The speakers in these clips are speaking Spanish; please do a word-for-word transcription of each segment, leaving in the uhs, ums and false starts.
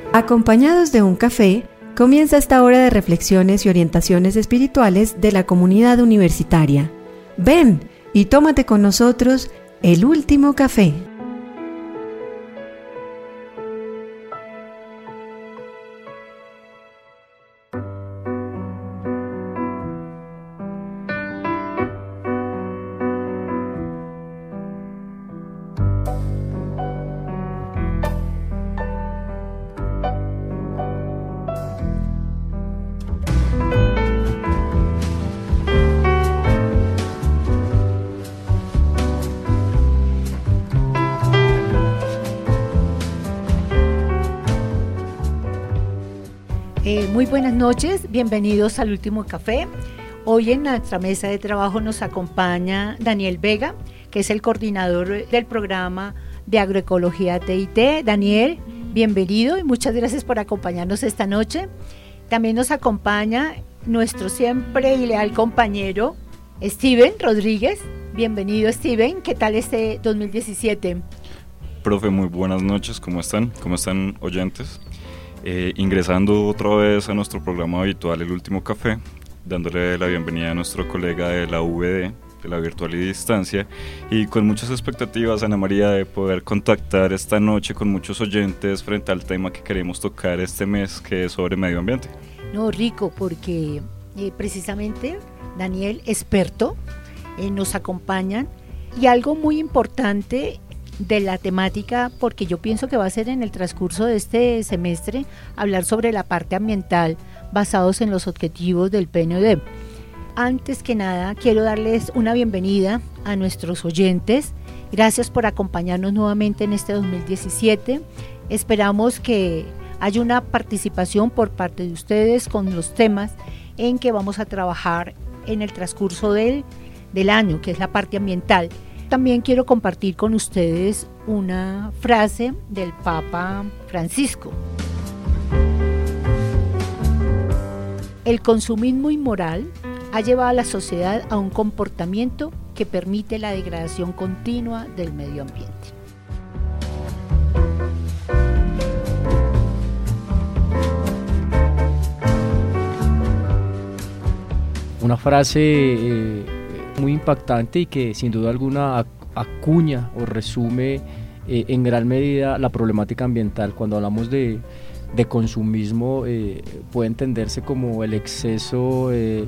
Acompañados de un café, comienza esta hora de reflexiones y orientaciones espirituales de la comunidad universitaria. Ven y tómate con nosotros el último café. Eh, muy buenas noches, bienvenidos al último café. Hoy en nuestra mesa de trabajo nos acompaña Daniel Vega, que es el coordinador del programa de agroecología T I T. Daniel, bienvenido y muchas gracias por acompañarnos esta noche. También nos acompaña nuestro siempre y leal compañero Steven Rodríguez. Bienvenido, Steven, ¿qué tal este dos mil diecisiete? Profe, muy buenas noches, ¿cómo están? ¿Cómo están oyentes? Eh, ingresando otra vez a nuestro programa habitual, El Último Café, dándole la bienvenida a nuestro colega de la U V D, de la Virtual y Distancia, y con muchas expectativas, Ana María, de poder contactar esta noche con muchos oyentes frente al tema que queremos tocar este mes, que es sobre medio ambiente. No, rico, porque eh, precisamente Daniel, experto, eh, nos acompañan, y algo muy importante de la temática, porque yo pienso que va a ser en el transcurso de este semestre, hablar sobre la parte ambiental basados en los objetivos del P N U D. Antes que nada, quiero darles una bienvenida a nuestros oyentes. Gracias por acompañarnos nuevamente en este dos mil diecisiete. Esperamos que haya una participación por parte de ustedes con los temas en que vamos a trabajar en el transcurso del, del año, que es la parte ambiental. También quiero compartir con ustedes una frase del Papa Francisco. El consumismo inmoral ha llevado a la sociedad a un comportamiento que permite la degradación continua del medio ambiente. Una frase eh, muy impactante y que sin duda alguna acuña o resume eh, en gran medida la problemática ambiental. Cuando hablamos de, de consumismo eh, puede entenderse como el exceso eh,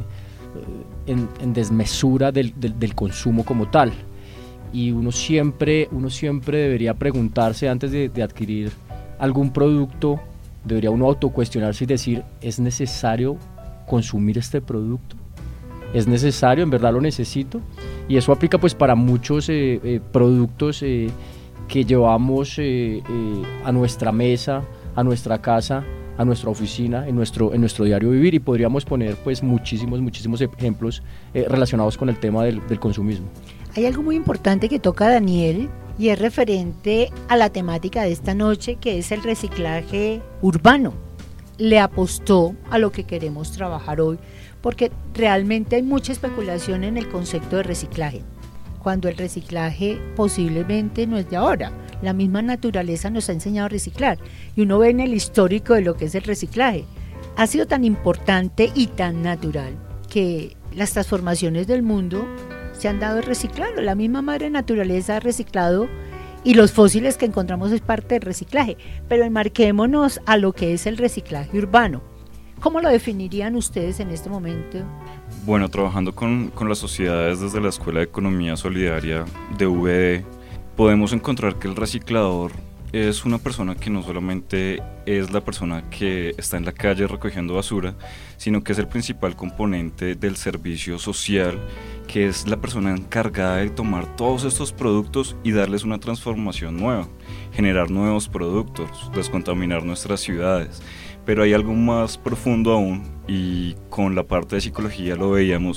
en, en desmesura del, del, del consumo como tal, y uno siempre, uno siempre debería preguntarse antes de, de adquirir algún producto, debería uno autocuestionarse y decir: ¿es necesario consumir este producto? ¿Es necesario? ¿En verdad lo necesito? Y eso aplica pues para muchos eh, eh, productos eh, que llevamos eh, eh, a nuestra mesa, a nuestra casa, a nuestra oficina, en nuestro, en nuestro diario vivir, y podríamos poner pues muchísimos, muchísimos ejemplos eh, relacionados con el tema del, del consumismo. Hay algo muy importante que toca Daniel, y es referente a la temática de esta noche, que es el reciclaje urbano. Le apostó a lo que queremos trabajar hoy, porque realmente hay mucha especulación en el concepto de reciclaje, cuando el reciclaje posiblemente no es de ahora. La misma naturaleza nos ha enseñado a reciclar, y uno ve en el histórico de lo que es el reciclaje. Ha sido tan importante y tan natural que las transformaciones del mundo se han dado reciclando. La misma madre naturaleza ha reciclado, y los fósiles que encontramos es parte del reciclaje. Pero enmarquémonos a lo que es el reciclaje urbano. ¿Cómo lo definirían ustedes en este momento? Bueno, trabajando con, con las sociedades desde la Escuela de Economía Solidaria de U V D, podemos encontrar que el reciclador es una persona que no solamente es la persona que está en la calle recogiendo basura, sino que es el principal componente del servicio social, que es la persona encargada de tomar todos estos productos y darles una transformación nueva, generar nuevos productos, descontaminar nuestras ciudades. Pero hay algo más profundo aún, y con la parte de psicología lo veíamos,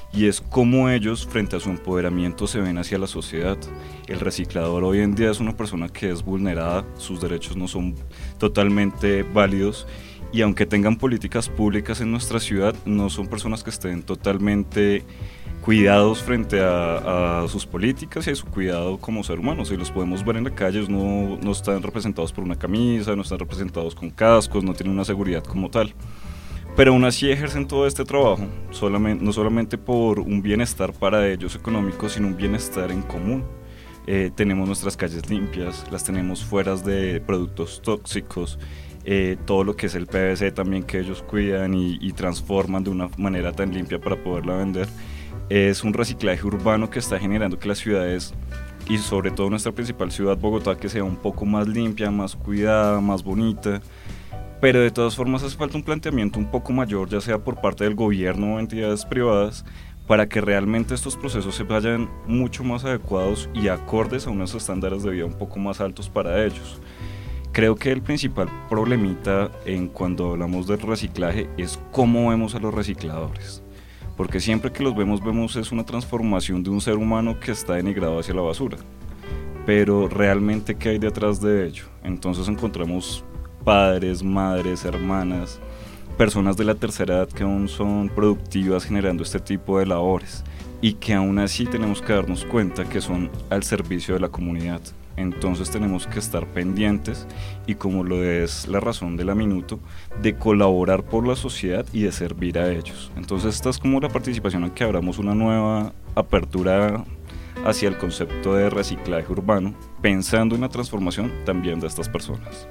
y es cómo ellos, frente a su empoderamiento, se ven hacia la sociedad. El reciclador hoy en día es una persona que es vulnerada, sus derechos no son totalmente válidos, y aunque tengan políticas públicas en nuestra ciudad, no son personas que estén totalmente cuidados frente a, a sus políticas y a su cuidado como ser humanos. Si los podemos ver en la calle, no, no están representados por una camisa, no están representados con cascos, no tienen una seguridad como tal. Pero aún así ejercen todo este trabajo, solamente, no solamente por un bienestar para ellos económico, sino un bienestar en común. Eh, tenemos nuestras calles limpias, las tenemos fuera de productos tóxicos, eh, todo lo que es el P V C también que ellos cuidan y, y transforman de una manera tan limpia para poderla vender. Es un reciclaje urbano que está generando que las ciudades, y sobre todo nuestra principal ciudad, Bogotá, que sea un poco más limpia, más cuidada, más bonita. Pero de todas formas hace falta un planteamiento un poco mayor, ya sea por parte del gobierno o entidades privadas, para que realmente estos procesos se vayan mucho más adecuados y acordes a unos estándares de vida un poco más altos para ellos. Creo que el principal problemita en cuando hablamos del reciclaje es cómo vemos a los recicladores. Porque siempre que los vemos, vemos es una transformación de un ser humano que está denigrado hacia la basura. Pero realmente, ¿qué hay detrás de ello? Entonces encontramos padres, madres, hermanas, personas de la tercera edad que aún son productivas generando este tipo de labores y que aún así tenemos que darnos cuenta que son al servicio de la comunidad. Entonces tenemos que estar pendientes y, como lo es la razón de la Minuto, de colaborar por la sociedad y de servir a ellos. Entonces esta es como la participación en que abramos una nueva apertura hacia el concepto de reciclaje urbano, pensando en la transformación también de estas personas.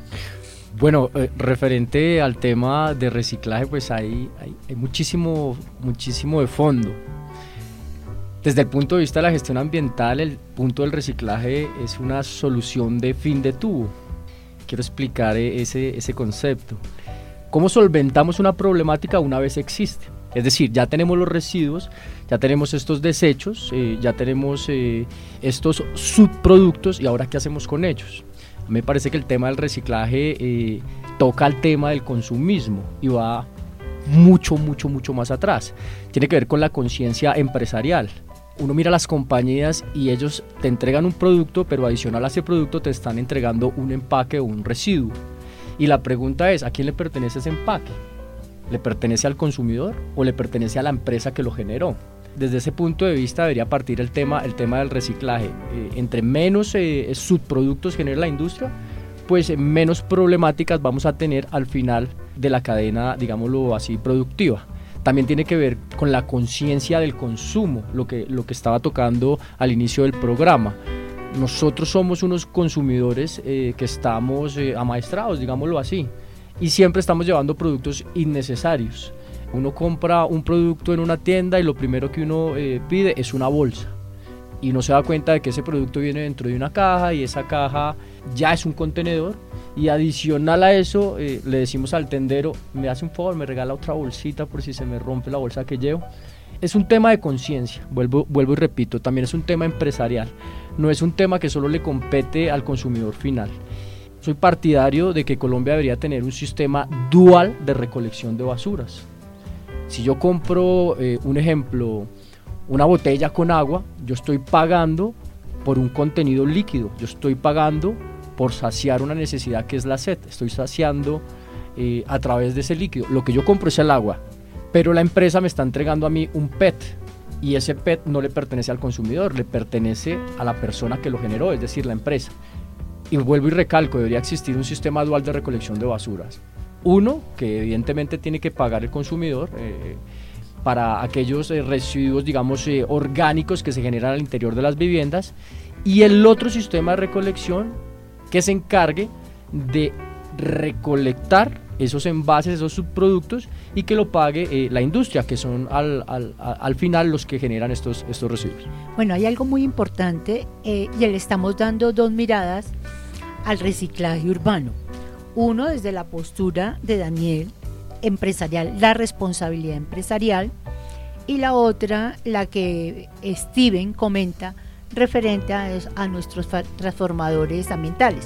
Bueno, eh, referente al tema de reciclaje, pues hay, hay, hay muchísimo, muchísimo de fondo. Desde el punto de vista de la gestión ambiental, el punto del reciclaje es una solución de fin de tubo. Quiero explicar ese, ese concepto. ¿Cómo solventamos una problemática una vez existe? Es decir, ya tenemos los residuos, ya tenemos estos desechos, eh, ya tenemos eh, estos subproductos, y ahora ¿qué hacemos con ellos? Me parece que el tema del reciclaje eh, toca el tema del consumismo y va mucho, mucho, mucho más atrás. Tiene que ver con la conciencia empresarial. Uno mira las compañías y ellos te entregan un producto, pero adicional a ese producto te están entregando un empaque o un residuo. Y la pregunta es, ¿a quién le pertenece ese empaque? ¿Le pertenece al consumidor o le pertenece a la empresa que lo generó? Desde ese punto de vista debería partir el tema, el tema del reciclaje. Eh, entre menos eh, subproductos genere la industria, pues eh, menos problemáticas vamos a tener al final de la cadena, digámoslo así, productiva. También tiene que ver con la conciencia del consumo, lo que, lo que estaba tocando al inicio del programa. Nosotros somos unos consumidores eh, que estamos eh, amaestrados, digámoslo así, y siempre estamos llevando productos innecesarios. Uno compra un producto en una tienda y lo primero que uno eh, pide es una bolsa, y no se da cuenta de que ese producto viene dentro de una caja y esa caja ya es un contenedor, y adicional a eso eh, le decimos al tendero, me hace un favor, me regala otra bolsita por si se me rompe la bolsa que llevo. Es un tema de conciencia, vuelvo, vuelvo y repito, también es un tema empresarial, no es un tema que solo le compete al consumidor final. Soy partidario de que Colombia debería tener un sistema dual de recolección de basuras. Si yo compro, eh, un ejemplo, una botella con agua, yo estoy pagando por un contenido líquido, yo estoy pagando por saciar una necesidad que es la sed, estoy saciando eh, a través de ese líquido. Lo que yo compro es el agua, pero la empresa me está entregando a mí un P E T, y ese P E T no le pertenece al consumidor, le pertenece a la persona que lo generó, es decir, la empresa. Y vuelvo y recalco, debería existir un sistema dual de recolección de basuras. Uno, que evidentemente tiene que pagar el consumidor eh, para aquellos eh, residuos, digamos, eh, orgánicos que se generan al interior de las viviendas, y el otro sistema de recolección que se encargue de recolectar esos envases, esos subproductos, y que lo pague eh, la industria, que son al, al, al final los que generan estos, estos residuos. Bueno, hay algo muy importante eh, y le estamos dando dos miradas al reciclaje urbano. Uno desde la postura de Daniel, empresarial, la responsabilidad empresarial, y la otra, la que Steven comenta, referente a, a nuestros transformadores ambientales.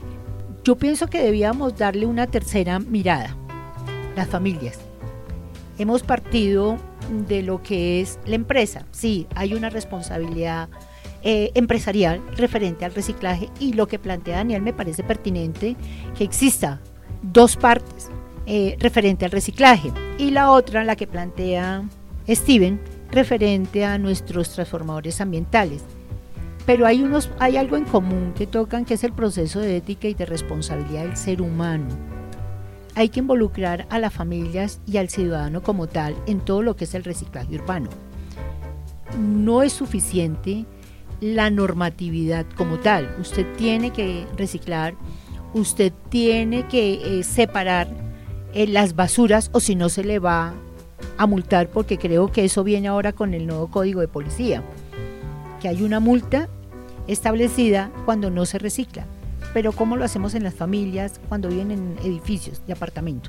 Yo pienso que debíamos darle una tercera mirada, las familias. hemos partido de lo que es la empresa. Sí, hay una responsabilidad eh, empresarial referente al reciclaje, y lo que plantea Daniel me parece pertinente, que exista dos partes eh, referente al reciclaje, y la otra, la que plantea Steven, referente a nuestros transformadores ambientales. Pero hay, unos, hay algo en común que tocan, que es el proceso de ética y de responsabilidad del ser humano. Hay que involucrar a las familias y al ciudadano como tal en todo lo que es el reciclaje urbano. No es suficiente la normatividad como tal. Usted tiene que reciclar, usted tiene que eh, separar eh, las basuras, o si no se le va a multar, porque creo que eso viene ahora con el nuevo código de policía, que hay una multa establecida cuando no se recicla. Pero ¿cómo lo hacemos en las familias cuando viven en edificios de apartamento?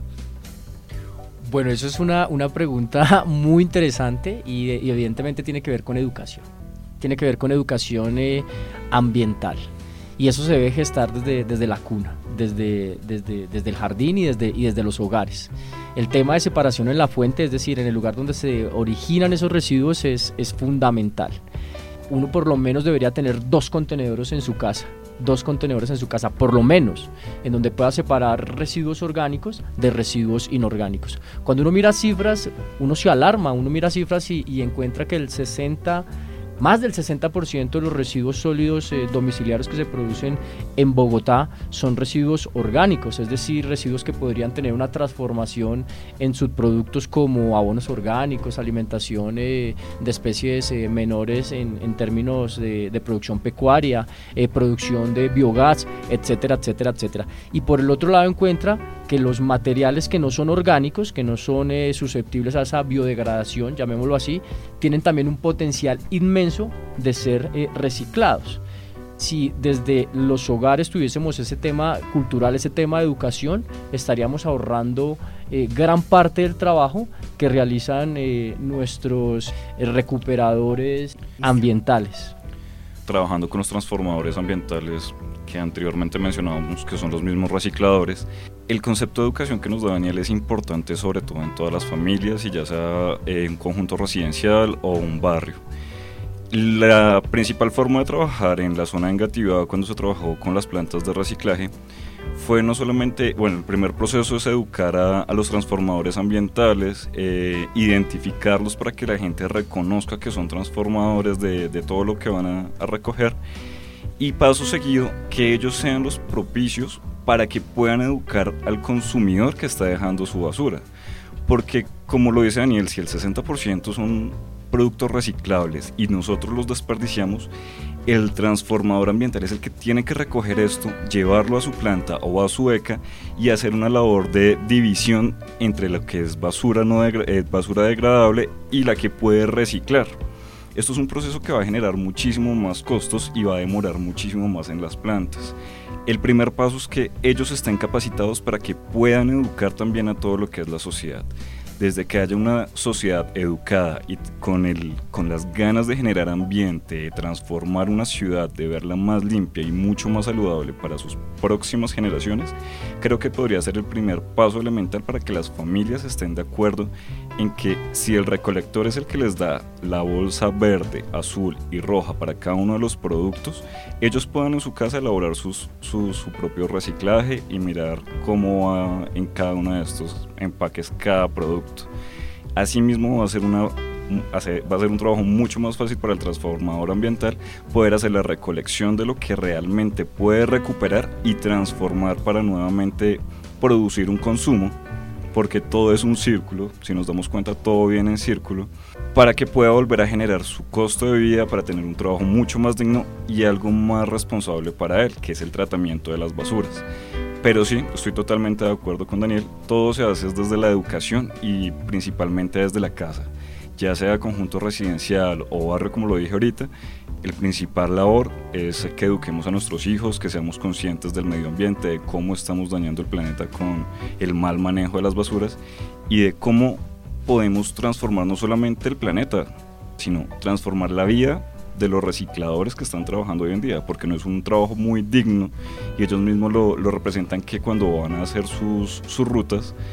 Bueno, eso es una, una pregunta muy interesante y, y evidentemente tiene que ver con educación. Tiene que ver con educación eh, ambiental. Y eso se debe gestar desde, desde la cuna, desde, desde, desde el jardín y desde, y desde los hogares. El tema de separación en la fuente, es decir, en el lugar donde se originan esos residuos, es, es fundamental. Uno por lo menos debería tener dos contenedores en su casa, dos contenedores en su casa, por lo menos, en donde pueda separar residuos orgánicos de residuos inorgánicos. Cuando uno mira cifras, uno se alarma, uno mira cifras y, y encuentra que el sesenta más del sesenta por ciento de los residuos sólidos eh, domiciliarios que se producen en Bogotá son residuos orgánicos, es decir, residuos que podrían tener una transformación en subproductos como abonos orgánicos, alimentación eh, de especies eh, menores en, en términos de, de producción pecuaria, eh, producción de biogás, etcétera, etcétera, etcétera. Y por el otro lado encuentra que los materiales que no son orgánicos, que no son eh, susceptibles a esa biodegradación, llamémoslo así, tienen también un potencial inmenso de ser eh, reciclados. Si desde los hogares tuviésemos ese tema cultural, ese tema de educación, estaríamos ahorrando eh, gran parte del trabajo que realizan eh, nuestros eh, recuperadores ambientales. Trabajando con los transformadores ambientales que anteriormente mencionábamos, que son los mismos recicladores, el concepto de educación que nos da Daniel es importante, sobre todo en todas las familias, y ya sea en un conjunto residencial o un barrio. La principal forma de trabajar en la zona de Engativá, cuando se trabajó con las plantas de reciclaje, fue no solamente, bueno, el primer proceso es educar a, a los transformadores ambientales, eh, identificarlos para que la gente reconozca que son transformadores de, de todo lo que van a, a recoger, y paso seguido, que ellos sean los propicios para que puedan educar al consumidor que está dejando su basura. Porque, como lo dice Daniel, si el sesenta por ciento son productos reciclables y nosotros los desperdiciamos, el transformador ambiental es el que tiene que recoger esto, llevarlo a su planta o a su ECA y hacer una labor de división entre lo que es basura, no degra- eh, basura degradable y la que puede reciclar. Esto es un proceso que va a generar muchísimo más costos y va a demorar muchísimo más en las plantas. El primer paso es que ellos estén capacitados para que puedan educar también a todo lo que es la sociedad. Desde que haya una sociedad educada y con, el, con las ganas de generar ambiente, de transformar una ciudad, de verla más limpia y mucho más saludable para sus próximas generaciones, creo que podría ser el primer paso elemental para que las familias estén de acuerdo en que si el recolector es el que les da la bolsa verde, azul y roja para cada uno de los productos, ellos puedan en su casa elaborar sus, su, su propio reciclaje y mirar cómo va en cada uno de estos empaques cada producto. Asimismo va a ser una va a ser un trabajo mucho más fácil para el transformador ambiental poder hacer la recolección de lo que realmente puede recuperar y transformar para nuevamente producir un consumo, porque todo es un círculo, si nos damos cuenta todo viene en círculo, para que pueda volver a generar su costo de vida para tener un trabajo mucho más digno y algo más responsable para él, que es el tratamiento de las basuras. Pero sí, estoy totalmente de acuerdo con Daniel, todo se hace desde la educación y principalmente desde la casa, ya sea conjunto residencial o barrio, como lo dije ahorita. El principal labor es que eduquemos a nuestros hijos, que seamos conscientes del medio ambiente, de cómo estamos dañando el planeta con el mal manejo de las basuras y de cómo podemos transformar no solamente el planeta, sino transformar la vida de los recicladores que están trabajando hoy en día, porque no es un trabajo muy digno y ellos mismos lo, lo representan, que cuando van a hacer sus, sus rutas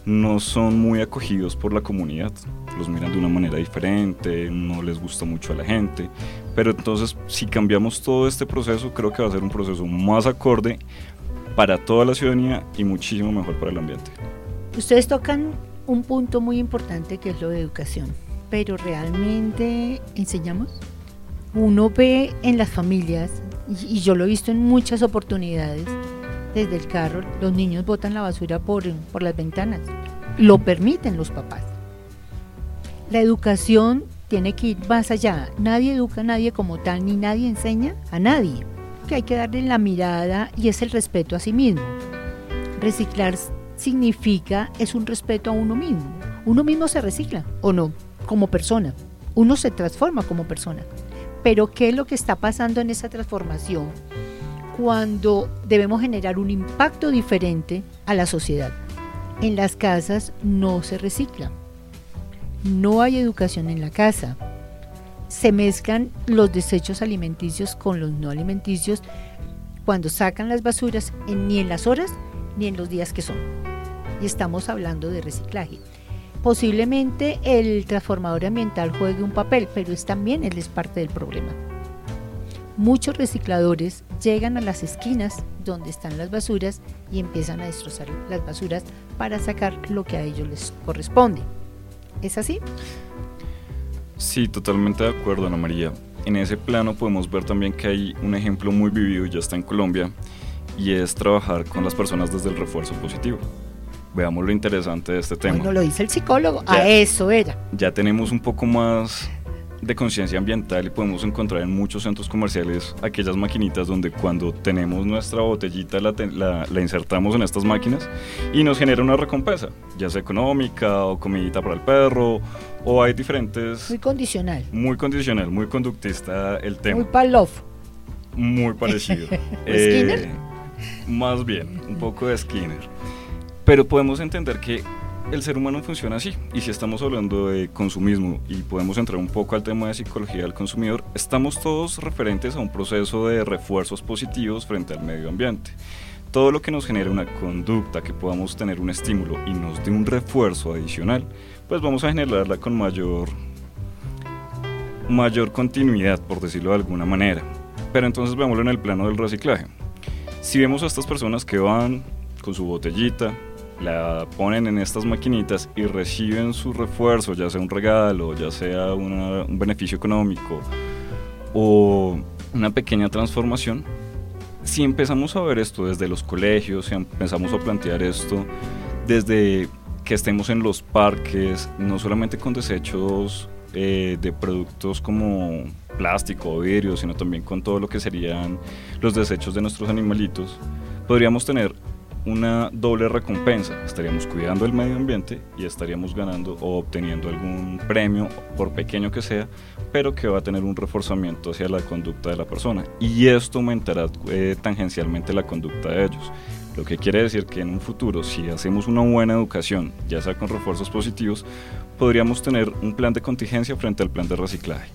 no son muy acogidos por la comunidad, los miran de una manera diferente, no les gusta mucho a la gente, pero entonces si cambiamos todo este proceso, creo que va a ser un proceso más acorde para toda la ciudadanía y muchísimo mejor para el ambiente. Ustedes tocan un punto muy importante que es lo de educación, pero ¿realmente enseñamos? Uno ve en las familias, y yo lo he visto en muchas oportunidades, desde el carro, los niños botan la basura por, por las ventanas, lo permiten los papás. La educación tiene que ir más allá, nadie educa a nadie como tal, ni nadie enseña a nadie, que hay que darle la mirada y es el respeto a sí mismo. Reciclar significa, es un respeto a uno mismo, uno mismo se recicla, ¿o no? Como persona, uno se transforma como persona, pero ¿qué es lo que está pasando en esa transformación? Cuando debemos generar un impacto diferente a la sociedad. En las casas no se recicla, no hay educación en la casa, se mezclan los desechos alimenticios con los no alimenticios cuando sacan las basuras, en, ni en las horas ni en los días que son. Y estamos hablando de reciclaje. Posiblemente el transformador ambiental juegue un papel, pero es también él es parte del problema. Muchos recicladores llegan a las esquinas donde están las basuras y empiezan a destrozar las basuras para sacar lo que a ellos les corresponde. ¿Es así? Sí, totalmente de acuerdo, Ana María. En ese plano podemos ver también que hay un ejemplo muy vivido, ya está en Colombia, y es trabajar con las personas desde el refuerzo positivo. Veamos lo interesante de este tema. Bueno, lo dice el psicólogo, ya, a eso era. Ya tenemos un poco más de conciencia ambiental y podemos encontrar en muchos centros comerciales aquellas maquinitas donde cuando tenemos nuestra botellita la, la, la insertamos en estas máquinas y nos genera una recompensa, ya sea económica o comidita para el perro, o hay diferentes... Muy condicional. Muy condicional, muy conductista el tema. Muy Pavlov. Muy parecido. ¿Skinner? Eh, más bien, un poco de Skinner. Pero podemos entender que el ser humano funciona así, y si estamos hablando de consumismo y podemos entrar un poco al tema de psicología del consumidor, estamos todos referentes a un proceso de refuerzos positivos frente al medio ambiente. Todo lo que nos genere una conducta, que podamos tener un estímulo y nos dé un refuerzo adicional, pues vamos a generarla con mayor, mayor continuidad, por decirlo de alguna manera. Pero entonces veámoslo en el plano del reciclaje. Si vemos a estas personas que van con su botellita, la ponen en estas maquinitas y reciben su refuerzo, ya sea un regalo, ya sea una, un beneficio económico o una pequeña transformación, si empezamos a ver esto desde los colegios, si empezamos a plantear esto desde que estemos en los parques, no solamente con desechos eh, de productos como plástico o vidrio, sino también con todo lo que serían los desechos de nuestros animalitos, podríamos tener una doble recompensa. Estaríamos cuidando el medio ambiente y estaríamos ganando o obteniendo algún premio, por pequeño que sea, pero que va a tener un reforzamiento hacia la conducta de la persona, y esto aumentará eh, tangencialmente la conducta de ellos, lo que quiere decir que en un futuro, si hacemos una buena educación, ya sea con refuerzos positivos, podríamos tener un plan de contingencia frente al plan de reciclaje.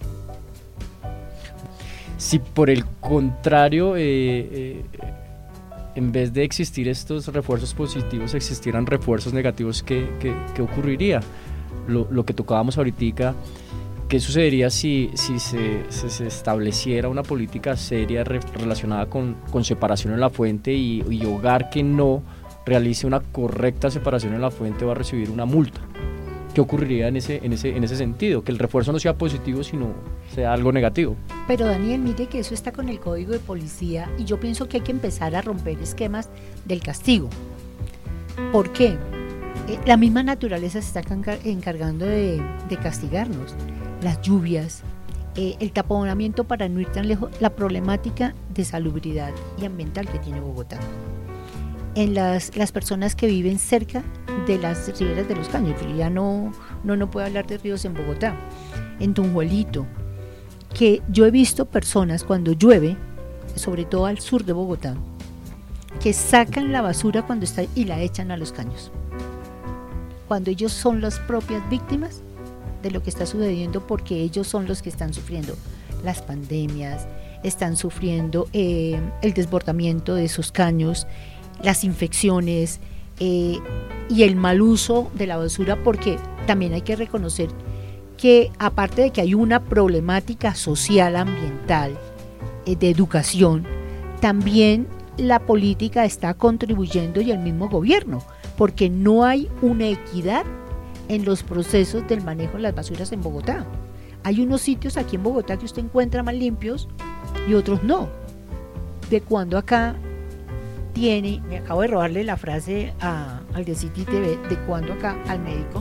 Si por el contrario eh, eh, en vez de existir estos refuerzos positivos, existieran refuerzos negativos, ¿qué, qué, qué ocurriría? Lo, lo que tocábamos ahorita, ¿qué sucedería si, si se, se, se estableciera una política seria re, relacionada con, con separación en la fuente y, y hogar que no realice una correcta separación en la fuente va a recibir una multa? ¿Qué ocurriría en ese, en ese, en ese sentido? Que el refuerzo no sea positivo, sino sea algo negativo. Pero Daniel, mire que eso está con el código de policía y yo pienso que hay que empezar a romper esquemas del castigo. ¿Por qué? Eh, la misma naturaleza se está encargando de, de castigarnos. Las lluvias, eh, el taponamiento para no ir tan lejos, la problemática de salubridad y ambiental que tiene Bogotá. En las, las personas que viven cerca de las riberas de los caños, yo ya no, no, no puedo hablar de ríos en Bogotá, en Tunjuelito, que yo he visto personas cuando llueve, sobre todo al sur de Bogotá, que sacan la basura cuando está y la echan a los caños, cuando ellos son las propias víctimas de lo que está sucediendo, porque ellos son los que están sufriendo las pandemias, están sufriendo eh, el desbordamiento de esos caños, las infecciones, eh, y el mal uso de la basura, porque también hay que reconocer que aparte de que hay una problemática social, ambiental, eh, de educación, también la política está contribuyendo y el mismo gobierno, porque no hay una equidad en los procesos del manejo de las basuras en Bogotá. Hay unos sitios aquí en Bogotá que usted encuentra más limpios y otros no. De cuando acá tiene, me acabo de robarle la frase a, al de City T V, de cuando acá al médico,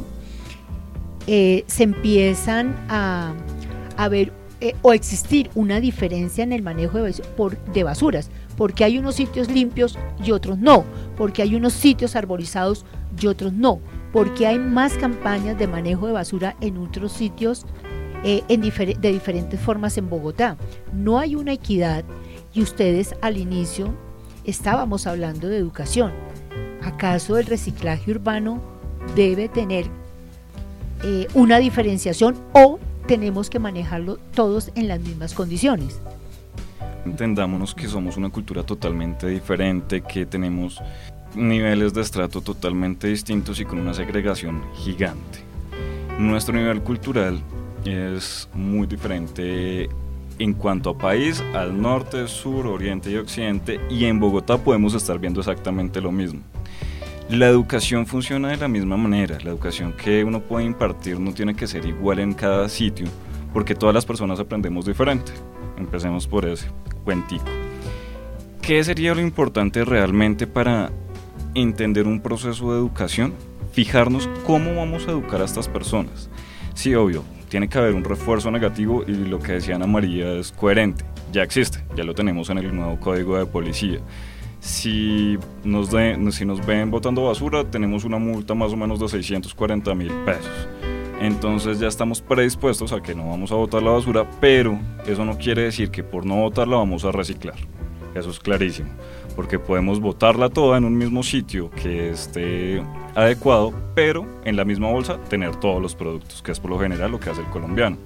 eh, se empiezan a, a ver eh, o existir una diferencia en el manejo de, por, de basuras, porque hay unos sitios limpios y otros no, porque hay unos sitios arborizados y otros no, porque hay más campañas de manejo de basura en otros sitios eh, en difer- de diferentes formas en Bogotá. No hay una equidad y ustedes al inicio estábamos hablando de educación. ¿Acaso el reciclaje urbano debe tener eh, una diferenciación o tenemos que manejarlo todos en las mismas condiciones? Entendámonos que somos una cultura totalmente diferente, que tenemos niveles de estrato totalmente distintos y con una segregación gigante. Nuestro nivel cultural es muy diferente en cuanto a país, al norte, sur, oriente y occidente, y en Bogotá podemos estar viendo exactamente lo mismo. La educación funciona de la misma manera, la educación que uno puede impartir no tiene que ser igual en cada sitio, porque todas las personas aprendemos diferente. Empecemos por ese cuentico. ¿Qué sería lo importante realmente para entender un proceso de educación? Fijarnos cómo vamos a educar a estas personas. Sí, obvio, tiene que haber un refuerzo negativo y lo que decía Ana María es coherente, ya existe, ya lo tenemos en el nuevo código de policía. Si nos, de, si nos ven botando basura, tenemos una multa más o menos de seiscientos cuarenta mil pesos. Entonces ya estamos predispuestos a que no vamos a botar la basura, pero eso no quiere decir que por no botarla vamos a reciclar. Eso es clarísimo, porque podemos botarla toda en un mismo sitio que esté adecuado, pero en la misma bolsa tener todos los productos, que es por lo general lo que hace el colombiano.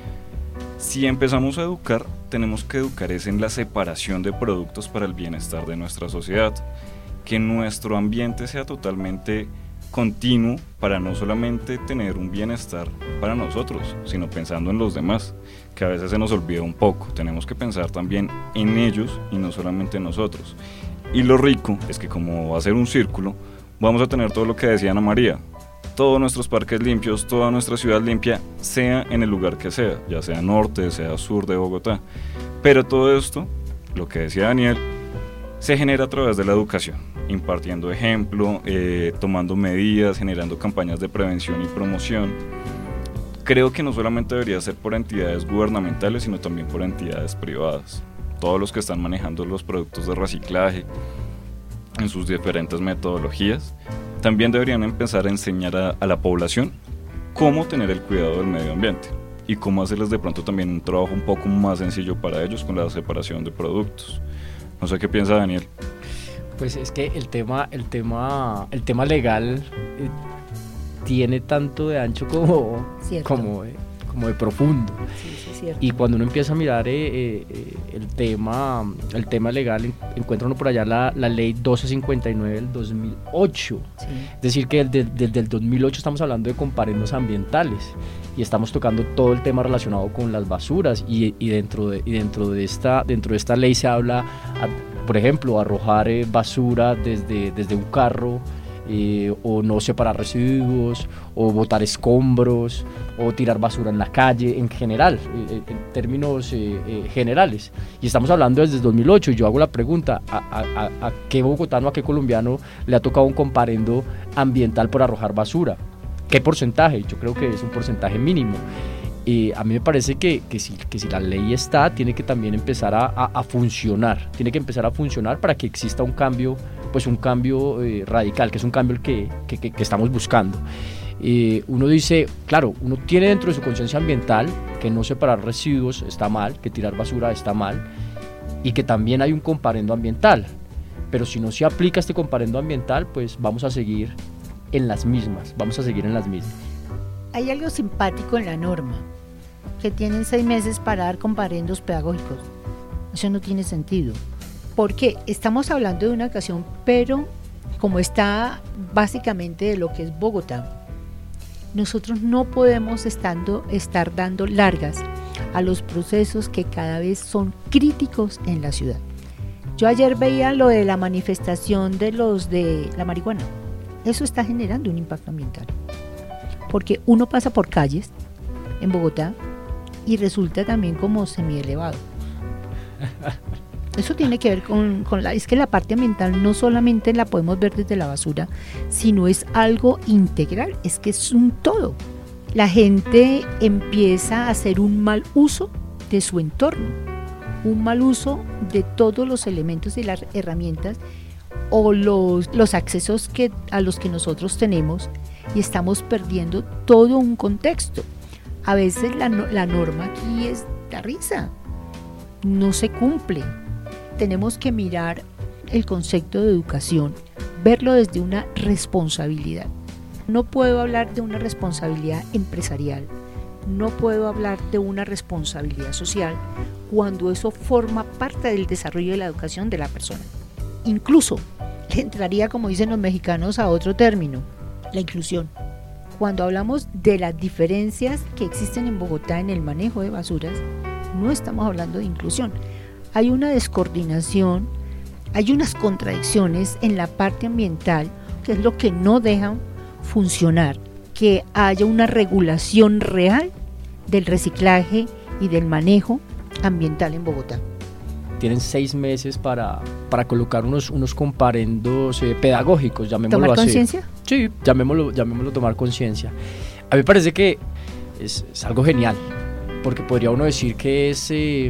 Si empezamos a educar, tenemos que educar es en la separación de productos para el bienestar de nuestra sociedad, que nuestro ambiente sea totalmente continuo para no solamente tener un bienestar para nosotros, sino pensando en los demás, que a veces se nos olvida un poco. Tenemos que pensar también en ellos y no solamente en nosotros. Y lo rico es que como va a ser un círculo, vamos a tener todo lo que decía Ana María, todos nuestros parques limpios, toda nuestra ciudad limpia, sea en el lugar que sea, ya sea norte, sea sur de Bogotá. Pero todo esto, lo que decía Daniel, se genera a través de la educación, impartiendo ejemplo, eh, tomando medidas, generando campañas de prevención y promoción. Creo que no solamente debería ser por entidades gubernamentales, sino también por entidades privadas. Todos los que están manejando los productos de reciclaje en sus diferentes metodologías, también deberían empezar a enseñar a, a la población cómo tener el cuidado del medio ambiente y cómo hacerles de pronto también un trabajo un poco más sencillo para ellos con la separación de productos. No sé qué piensa Daniel. Pues es que el tema, el tema, el tema legal eh, tiene tanto de ancho como, como, de, como de profundo. Sí, sí, es cierto. Y cuando uno empieza a mirar eh, eh, el tema, el tema legal, encuentra uno por allá la, la ley doce cincuenta y nueve del dos mil ocho. Sí. Es decir, que desde, desde el dos mil ocho estamos hablando de comparendos ambientales y estamos tocando todo el tema relacionado con las basuras y, y dentro de, y dentro de esta, dentro de esta ley se habla, a, por ejemplo, arrojar eh, basura desde, desde un carro. Eh, o no separar residuos, o botar escombros, o tirar basura en la calle, en general, eh, en términos eh, eh, generales. Y estamos hablando desde el dos mil ocho, y yo hago la pregunta, ¿a, a, a qué bogotano, a qué colombiano le ha tocado un comparendo ambiental por arrojar basura? ¿Qué porcentaje? Yo creo que es un porcentaje mínimo. Eh, a mí me parece que, que, si, que si la ley está, tiene que también empezar a, a, a funcionar, tiene que empezar a funcionar para que exista un cambio, pues un cambio eh, radical, que es un cambio el que, que, que, que estamos buscando. Eh, uno dice, claro, uno tiene dentro de su conciencia ambiental que no separar residuos está mal, que tirar basura está mal, y que también hay un comparendo ambiental, pero si no se aplica este comparendo ambiental, pues vamos a seguir en las mismas, vamos a seguir en las mismas. Hay algo simpático en la norma, que tienen seis meses para dar comparendos pedagógicos. Eso no tiene sentido, porque estamos hablando de una educación, pero como está básicamente de lo que es Bogotá, nosotros no podemos estando, estar dando largas a los procesos que cada vez son críticos en la ciudad. Yo ayer veía lo de la manifestación de los de la marihuana. Eso está generando un impacto ambiental. Porque uno pasa por calles en Bogotá y resulta también como semielevado. Eso tiene que ver con, con la... Es que la parte ambiental no solamente la podemos ver desde la basura, sino es algo integral, es que es un todo. La gente empieza a hacer un mal uso de su entorno, un mal uso de todos los elementos y las herramientas o los, los accesos que, a los que nosotros tenemos, y estamos perdiendo todo un contexto. A veces la, la norma aquí es la risa, no se cumple. Tenemos que mirar el concepto de educación, verlo desde una responsabilidad. No puedo hablar de una responsabilidad empresarial, no puedo hablar de una responsabilidad social cuando eso forma parte del desarrollo de la educación de la persona. Incluso le entraría, como dicen los mexicanos, a otro término, la inclusión. Cuando hablamos de las diferencias que existen en Bogotá en el manejo de basuras, no estamos hablando de inclusión. Hay una descoordinación, hay unas contradicciones en la parte ambiental, que es lo que no dejan funcionar, que haya una regulación real del reciclaje y del manejo ambiental en Bogotá. Tienen seis meses para, para colocar unos, unos comparendos eh, pedagógicos, llamémoslo ¿Tomar así. conciencia? Sí, llamémoslo, llamémoslo tomar conciencia. A mí me parece que es, es algo genial, porque podría uno decir que es... Eh,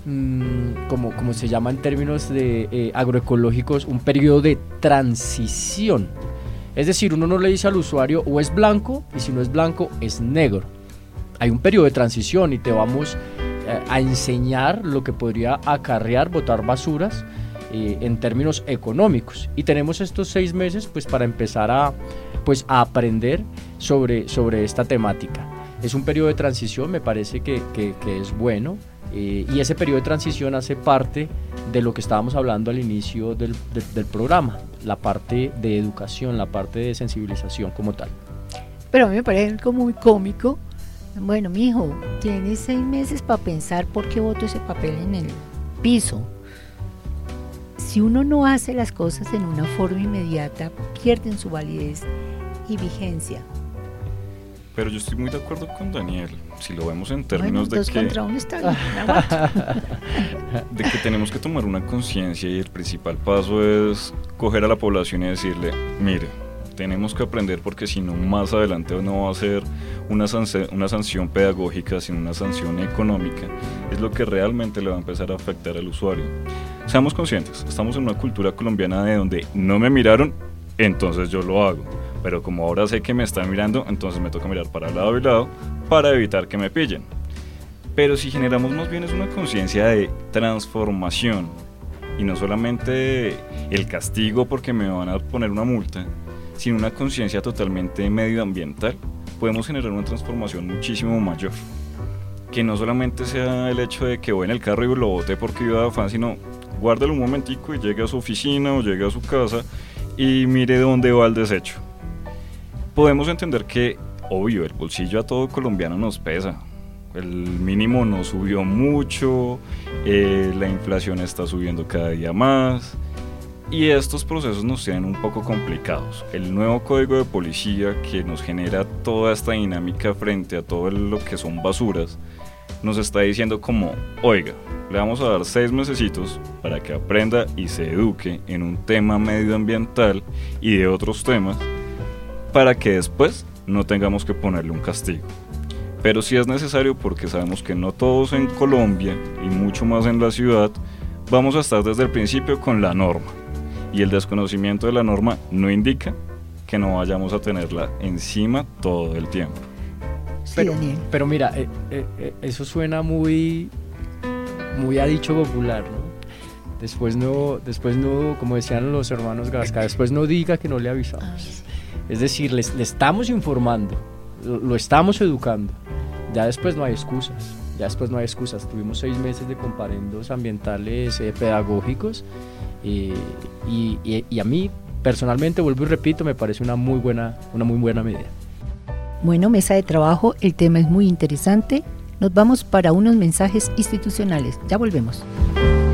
Como, como se llama en términos de eh, agroecológicos, un periodo de transición. Es decir, uno no le dice al usuario o es blanco, y si no es blanco es negro. Hay un periodo de transición y te vamos eh, a enseñar lo que podría acarrear botar basuras eh, en términos económicos, y tenemos estos seis meses pues para empezar a, pues, a aprender sobre, sobre esta temática. Es un periodo de transición, me parece que, que, que es bueno. Eh, y ese periodo de transición hace parte de lo que estábamos hablando al inicio del, de, del programa, la parte de educación, la parte de sensibilización como tal. Pero a mí me parece algo muy cómico. Bueno, mijo, tienes seis meses para pensar por qué boto ese papel en el piso. Si uno no hace las cosas en una forma inmediata, pierden su validez y vigencia. Pero yo estoy muy de acuerdo con Daniel, si lo vemos en términos bueno, de que contra uno está bien, aguanto. de que tenemos que tomar una conciencia, y el principal paso es coger a la población y decirle, mire, tenemos que aprender, porque si no más adelante no va a ser una, sanc- una sanción pedagógica, sino una sanción económica, es lo que realmente le va a empezar a afectar al usuario. Seamos conscientes, estamos en una cultura colombiana de donde no me miraron, entonces yo lo hago. Pero como ahora sé que me están mirando, entonces me toca mirar para lado y lado para evitar que me pillen. Pero si generamos más bien es una conciencia de transformación, y no solamente el castigo porque me van a poner una multa, sino una conciencia totalmente medioambiental, podemos generar una transformación muchísimo mayor. Que no solamente sea el hecho de que voy en el carro y lo boté porque iba de afán, sino guárdelo un momentico y llegue a su oficina o llegue a su casa y mire dónde va el desecho. Podemos entender que, obvio, el bolsillo a todo colombiano nos pesa. El mínimo no subió mucho, eh, la inflación está subiendo cada día más, y estos procesos nos tienen un poco complicados. El nuevo código de policía, que nos genera toda esta dinámica frente a todo lo que son basuras, nos está diciendo como, oiga, le vamos a dar seis mesecitos para que aprenda y se eduque en un tema medioambiental y de otros temas, para que después no tengamos que ponerle un castigo. Pero sí es necesario, porque sabemos que no todos en Colombia, y mucho más en la ciudad, vamos a estar desde el principio con la norma, y el desconocimiento de la norma no indica que no vayamos a tenerla encima todo el tiempo. Sí, pero, Daniel. pero mira, eh, eh, eh, eso suena muy, muy a dicho popular, ¿no? Después no, después no, como decían los hermanos Gasca, después no diga que no le avisamos. Es decir, le, le estamos informando, lo, lo estamos educando. Ya después no hay excusas, ya después no hay excusas. Tuvimos seis meses de comparendos ambientales eh, pedagógicos, eh, y, y, y a mí personalmente, vuelvo y repito, me parece una muy buena, una muy buena medida. Bueno, mesa de trabajo, el tema es muy interesante. Nos vamos para unos mensajes institucionales. Ya volvemos.